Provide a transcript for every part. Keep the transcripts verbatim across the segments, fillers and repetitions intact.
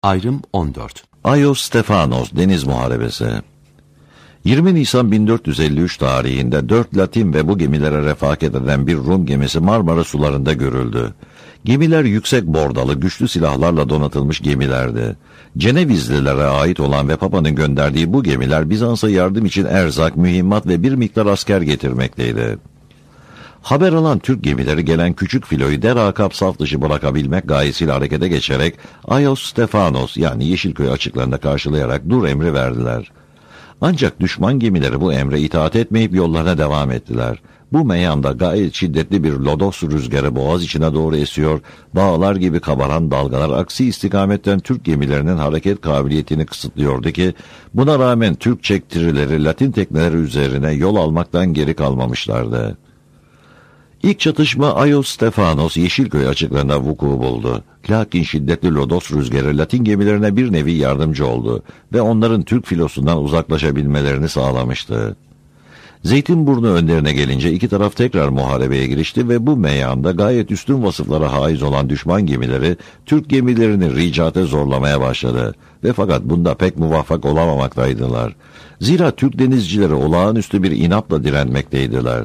Ayrım on dört. Ayos Stefanos Deniz Muharebesi. yirmi Nisan bin dört yüz elli üç tarihinde dört Latin ve bu gemilere refakat eden bir Rum gemisi Marmara sularında görüldü. Gemiler yüksek bordalı, güçlü silahlarla donatılmış gemilerdi. Cenevizlilere ait olan ve Papa'nın gönderdiği bu gemiler Bizans'a yardım için erzak, mühimmat ve bir miktar asker getirmekteydi. Haber alan Türk gemileri gelen küçük filoyu derakap saf dışı bırakabilmek gayesiyle harekete geçerek Ayos Stefanos yani Yeşilköy açıklarında karşılayarak dur emri verdiler. Ancak düşman gemileri bu emre itaat etmeyip yollarına devam ettiler. Bu meyanda gayet şiddetli bir lodos rüzgarı boğaz içine doğru esiyor, dağlar gibi kabaran dalgalar aksi istikametten Türk gemilerinin hareket kabiliyetini kısıtlıyordu ki, buna rağmen Türk çektirileri Latin tekneleri üzerine yol almaktan geri kalmamışlardı. İlk çatışma Ayos Stefanos Yeşilköy açıklarında vuku buldu. Lakin şiddetli lodos rüzgarı Latin gemilerine bir nevi yardımcı oldu ve onların Türk filosundan uzaklaşabilmelerini sağlamıştı. Zeytinburnu önlerine gelince iki taraf tekrar muharebeye girişti ve bu meyanda gayet üstün vasıflara haiz olan düşman gemileri Türk gemilerini ricate zorlamaya başladı ve fakat bunda pek muvaffak olamamaktaydılar. Zira Türk denizcileri olağanüstü bir inatla direnmekteydiler.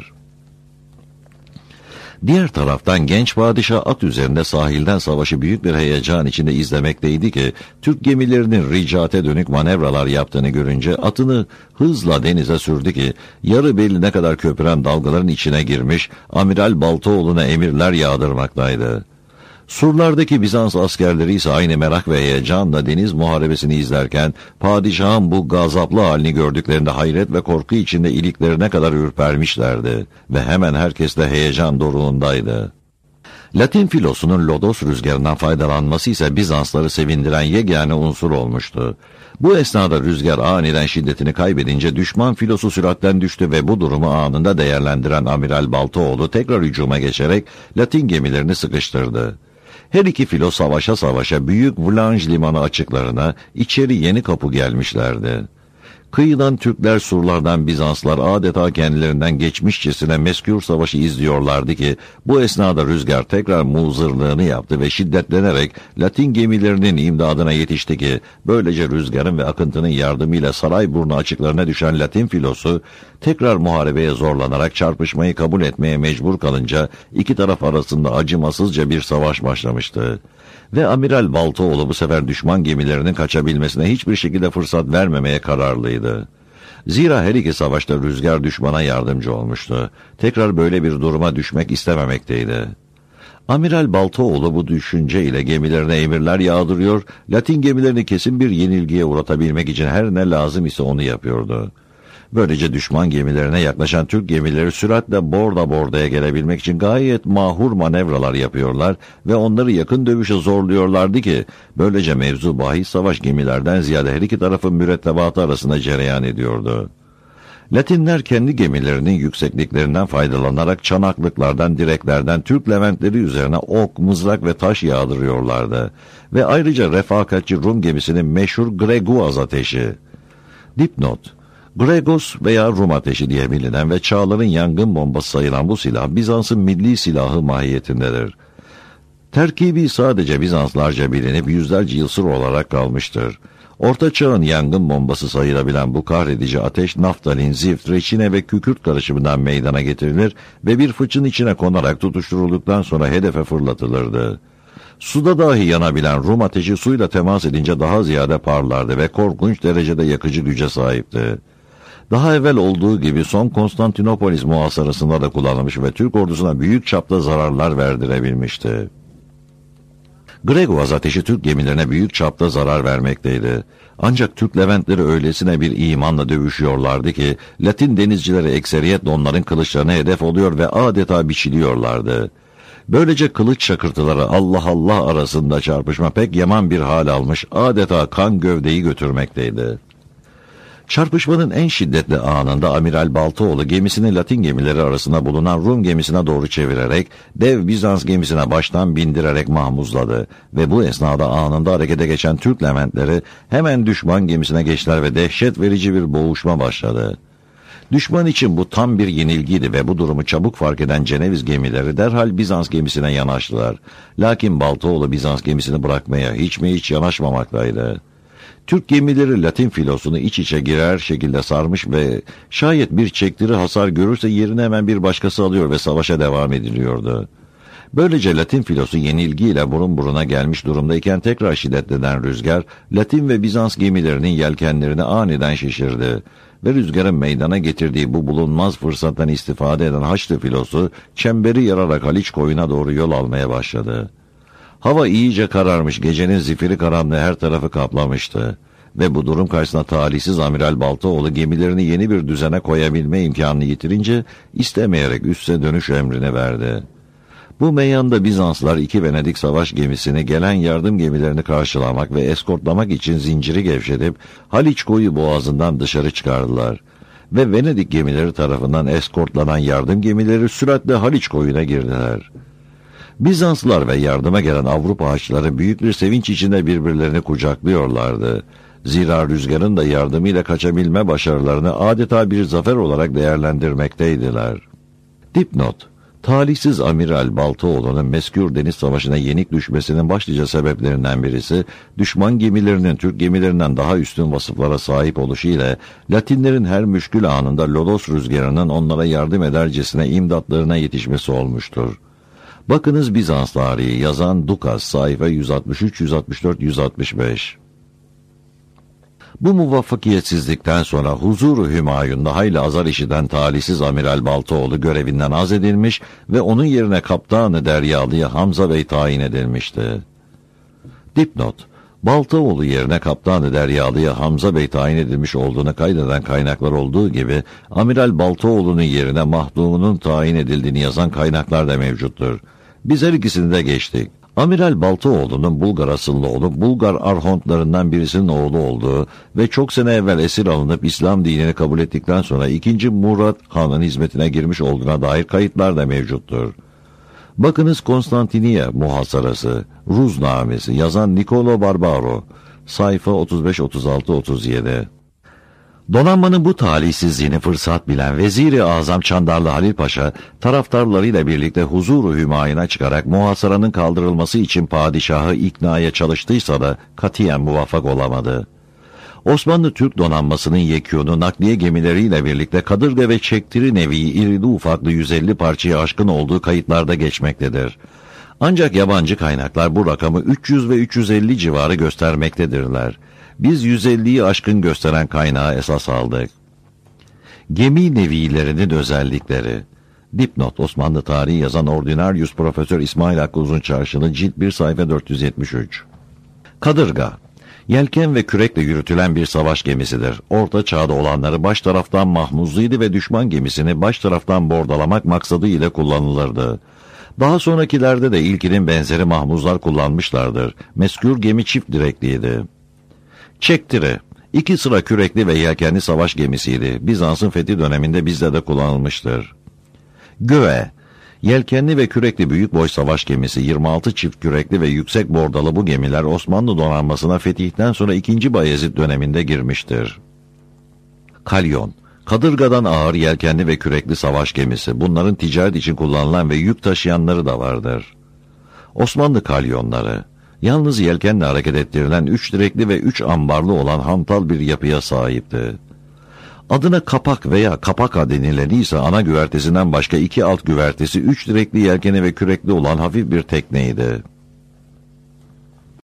Diğer taraftan genç padişah at üzerinde sahilden savaşı büyük bir heyecan içinde izlemekteydi ki, Türk gemilerinin ricate dönük manevralar yaptığını görünce atını hızla denize sürdü ki, yarı beline kadar köpüren dalgaların içine girmiş, Amiral Baltaoğlu'na emirler yağdırmaktaydı. Surlardaki Bizans askerleri ise aynı merak ve heyecanla deniz muharebesini izlerken, padişahın bu gazaplı halini gördüklerinde hayret ve korku içinde iliklerine kadar ürpermişlerdi ve hemen herkes de heyecan doruğundaydı. Latin filosunun lodos rüzgarından faydalanması ise Bizansları sevindiren yegane unsur olmuştu. Bu esnada rüzgar aniden şiddetini kaybedince düşman filosu süratten düştü ve bu durumu anında değerlendiren Amiral Baltaoğlu tekrar hücuma geçerek Latin gemilerini sıkıştırdı. Her iki filo savaşa savaşa büyük Vlanj limanı açıklarına içeri Yeni Kapı gelmişlerdi. Kıyıdan Türkler, surlardan Bizanslar adeta kendilerinden geçmişçesine meskûr savaşı izliyorlardı ki bu esnada rüzgar tekrar muzırlığını yaptı ve şiddetlenerek Latin gemilerinin imdadına yetişti ki böylece rüzgarın ve akıntının yardımıyla Sarayburnu açıklarına düşen Latin filosu tekrar muharebeye zorlanarak çarpışmayı kabul etmeye mecbur kalınca iki taraf arasında acımasızca bir savaş başlamıştı. Ve Amiral Baltaoğlu bu sefer düşman gemilerinin kaçabilmesine hiçbir şekilde fırsat vermemeye kararlıydı. Zira her iki savaşta rüzgar düşmana yardımcı olmuştu. Tekrar böyle bir duruma düşmek istememekteydi. Amiral Baltaoğlu bu düşünce ile gemilerine emirler yağdırıyor, Latin gemilerini kesin bir yenilgiye uğratabilmek için her ne lazım ise onu yapıyordu. Böylece düşman gemilerine yaklaşan Türk gemileri süratle borda bordaya gelebilmek için gayet mahur manevralar yapıyorlar ve onları yakın dövüşe zorluyorlardı ki böylece mevzu bahis savaş gemilerden ziyade her iki tarafın mürettebatı arasında cereyan ediyordu. Latinler kendi gemilerinin yüksekliklerinden faydalanarak çanaklıklardan, direklerden Türk leventleri üzerine ok, mızrak ve taş yağdırıyorlardı ve ayrıca refakatçi Rum gemisinin meşhur Greguaz ateşi. Dipnot: Gregos veya Rum ateşi diye bilinen ve çağların yangın bombası sayılan bu silah Bizans'ın milli silahı mahiyetindedir. Terkibi sadece Bizanslarca bilinip yüzlerce yıl sır olarak kalmıştır. Orta Çağ'ın yangın bombası sayılabilen bu kahredici ateş naftalin, zift, reçine ve kükürt karışımından meydana getirilir ve bir fıçın içine konarak tutuşturulduktan sonra hedefe fırlatılırdı. Suda dahi yanabilen Rum ateşi suyla temas edince daha ziyade parlardı ve korkunç derecede yakıcı güce sahipti. Daha evvel olduğu gibi son Konstantinopolis muhasarasında da kullanılmış ve Türk ordusuna büyük çapta zararlar verdirebilmişti. Greguaz ateşi Türk gemilerine büyük çapta zarar vermekteydi. Ancak Türk Leventleri öylesine bir imanla dövüşüyorlardı ki Latin denizcileri ekseriyetle onların kılıçlarına hedef oluyor ve adeta biçiliyorlardı. Böylece kılıç şakırtıları Allah Allah arasında çarpışma pek yaman bir hal almış, adeta kan gövdeyi götürmekteydi. Çarpışmanın en şiddetli anında Amiral Baltaoğlu gemisini Latin gemileri arasında bulunan Rum gemisine doğru çevirerek dev Bizans gemisine baştan bindirerek mahmuzladı ve bu esnada anında harekete geçen Türk Leventleri hemen düşman gemisine geçtiler ve dehşet verici bir boğuşma başladı. Düşman için bu tam bir yenilgiydi ve bu durumu çabuk fark eden Ceneviz gemileri derhal Bizans gemisine yanaştılar. Lakin Baltaoğlu Bizans gemisini bırakmaya hiç mi hiç yanaşmamaktaydı. Türk gemileri Latin filosunu iç içe girer şekilde sarmış ve şayet bir çektiri hasar görürse yerine hemen bir başkası alıyor ve savaşa devam ediliyordu. Böylece Latin filosu yenilgiyle burun buruna gelmiş durumdayken tekrar şiddetlenen rüzgar, Latin ve Bizans gemilerinin yelkenlerini aniden şişirdi ve rüzgarın meydana getirdiği bu bulunmaz fırsattan istifade eden Haçlı filosu, çemberi yararak Haliç koyuna doğru yol almaya başladı. Hava iyice kararmış, gecenin zifiri karanlığı her tarafı kaplamıştı ve bu durum karşısında talihsiz Amiral Baltaoğlu gemilerini yeni bir düzene koyabilme imkanını yitirince istemeyerek üsse dönüş emrini verdi. Bu meyanda Bizanslar iki Venedik savaş gemisini gelen yardım gemilerini karşılamak ve eskortlamak için zinciri gevşetip Haliç koyu boğazından dışarı çıkardılar ve Venedik gemileri tarafından eskortlanan yardım gemileri süratle Haliç koyuna girdiler. Bizanslılar ve yardıma gelen Avrupa haçlıları büyük bir sevinç içinde birbirlerini kucaklıyorlardı. Zira rüzgarın da yardımıyla kaçabilme başarılarını adeta bir zafer olarak değerlendirmekteydiler. Dipnot: Talihsiz Amiral Baltaoğlu'nun mezkür deniz savaşına yenik düşmesinin başlıca sebeplerinden birisi, düşman gemilerinin Türk gemilerinden daha üstün vasıflara sahip oluşu ile Latinlerin her müşkül anında lodos rüzgarının onlara yardım edercesine imdatlarına yetişmesi olmuştur. Bakınız Bizans tarihi, yazan Dukas, sayfa yüz altmış üç, yüz altmış dört, yüz altmış beş. Bu muvaffakiyetsizlikten sonra huzuru Hümayun'da hayli azar işiten talihsiz Amiral Baltaoğlu görevinden azledilmiş ve onun yerine Kaptanı Deryalı'ya Hamza Bey tayin edilmişti. Dipnot: Baltaoğlu yerine Kaptanı Deryalı'ya Hamza Bey tayin edilmiş olduğunu kaydeden kaynaklar olduğu gibi, Amiral Baltaoğlu'nun yerine Mahdum'un tayin edildiğini yazan kaynaklar da mevcuttur. Biz her ikisini de geçtik. Amiral Baltaoğlu'nun Bulgar asıllı olup Bulgar arhontlarından birisinin oğlu olduğu ve çok sene evvel esir alınıp İslam dinini kabul ettikten sonra ikinci Murat Han'ın hizmetine girmiş olduğuna dair kayıtlar da mevcuttur. Bakınız Konstantiniye muhasarası, Ruznamesi, yazan Nicolo Barbaro, sayfa otuz beş, otuz altı, otuz yedi. Donanmanın bu talihsizliğini fırsat bilen Vezir-i Azam Çandarlı Halil Paşa, taraftarlarıyla birlikte huzuru Hümayun'a çıkarak muhasaranın kaldırılması için padişahı iknaya çalıştıysa da katiyen muvaffak olamadı. Osmanlı Türk donanmasının yekûnu nakliye gemileriyle birlikte kadırga ve çektiri nevi irili ufaklı yüz elli parçaya aşkın olduğu kayıtlarda geçmektedir. Ancak yabancı kaynaklar bu rakamı üç yüz ve üç yüz elli civarı göstermektedirler. Biz yüz elliyi aşkın gösteren kaynağı esas aldık. Gemi nevilerinin özellikleri. Dipnot: Osmanlı tarihi yazan Ordinarius Profesör İsmail Hakkı Uzunçarşı'nın cilt bir, sayfa dört yüz yetmiş üç. Kadırga: Yelken ve kürekle yürütülen bir savaş gemisidir. Orta çağda olanları baş taraftan mahmuzluydu ve düşman gemisini baş taraftan bordalamak maksadı ile kullanılırdı. Daha sonrakilerde de ilkinin benzeri mahmuzlar kullanmışlardır. Mezkür gemi çift direkliydi. Çektiri: İki sıra kürekli ve yelkenli savaş gemisiydi. Bizans'ın fethi döneminde bizde de kullanılmıştır. Göğe: Yelkenli ve kürekli büyük boy savaş gemisi, yirmi altı çift kürekli ve yüksek bordalı bu gemiler Osmanlı donanmasına fetihten sonra ikinci Bayezid döneminde girmiştir. Kalyon: Kadırgadan ağır yelkenli ve kürekli savaş gemisi. Bunların ticaret için kullanılan ve yük taşıyanları da vardır. Osmanlı kalyonları: Yalnız yelkenle hareket ettirilen üç direkli ve üç ambarlı olan hantal bir yapıya sahipti. Adına kapak veya kapaka denileni ise ana güvertesinden başka iki alt güvertesi, üç direkli yelkeni ve kürekli olan hafif bir tekneydi.